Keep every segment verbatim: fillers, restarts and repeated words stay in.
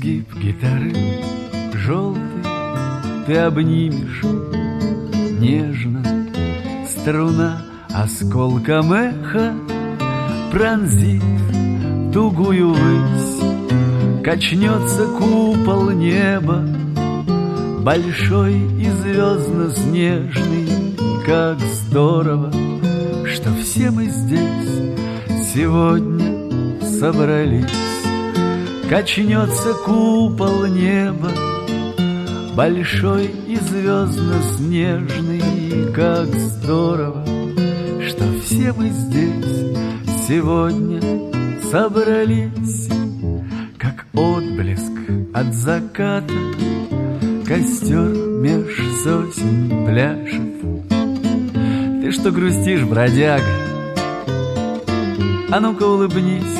Изгиб гитары желтый ты обнимешь нежно, струна осколком эха пронзит тугую высь. Качнется купол неба, большой и звездно-снежный. Как здорово, что все мы здесь сегодня собрались. Качнется купол неба, большой и звездно-снежный. Как здорово, что все мы здесь сегодня собрались. Как отблеск от заката костер меж сосен пляшет. Ты что грустишь, бродяга? А ну-ка улыбнись.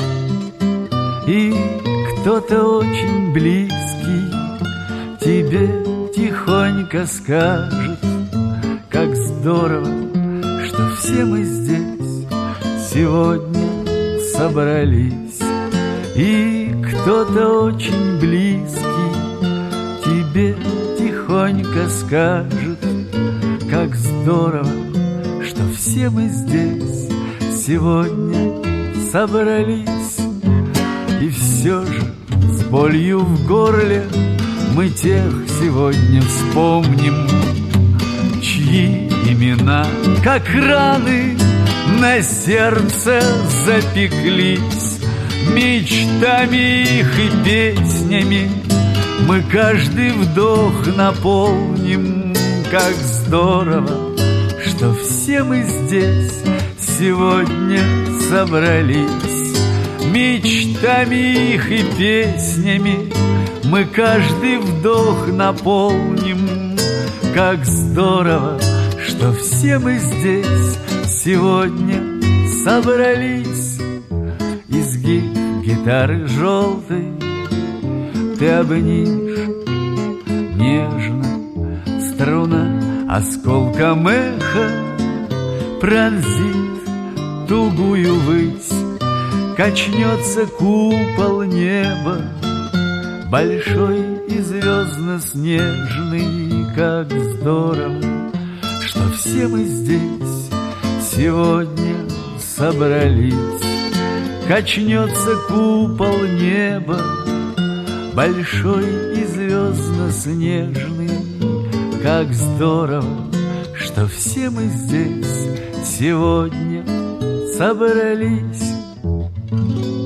И кто-то очень близкий тебе тихонько скажет: как здорово, что все мы здесь сегодня собрались. И кто-то очень близкий тебе тихонько скажет: как здорово, что все мы здесь сегодня собрались. И все же с болью в горле мы тех сегодня вспомним, чьи имена, как раны, на сердце запеклись. Мечтами их и песнями мы каждый вдох наполним. Как здорово, что все мы здесь сегодня собрались. Мечтами их и песнями мы каждый вдох наполним. Как здорово, что все мы здесь сегодня собрались. Изгиб гитары желтой ты обнимешь нежно, струна осколком эха пронзит тугую высь. Качнется купол неба, большой и звездно-снежный. Как здорово, что все мы здесь сегодня собрались. Качнется купол неба, большой и звездно-снежный. Как здорово, что все мы здесь сегодня собрались.